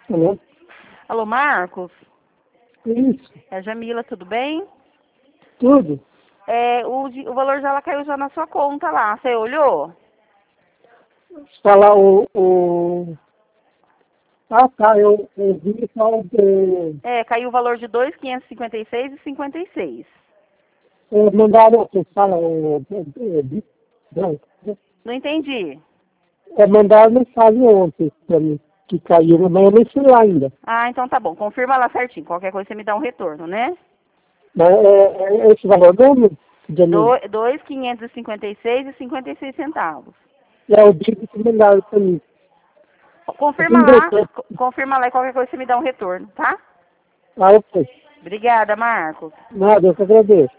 Alô? Alô, Marcos? Isso, É Jamila, tudo bem? tudo. O valor já caiu já na sua conta lá, você olhou? Falar Ah, tá, eu vi falar de... Caiu o valor de 2.556,56. Mandaram, você fala, não, Não entendi. mandaram mensagem ontem pra mim, que caiu, mas eu nem fui lá ainda. Ah, então tá bom. Confirma lá certinho. Qualquer coisa você me dá um retorno, né? Mas é esse valor mesmo, Janine? 2.556,56 centavos. É o dia que mandaram pra mim. Confirma Assim, lá. Confirma lá e qualquer coisa você me dá um retorno, tá? Ah, ok. Obrigada, Marcos. Nada, eu que agradeço.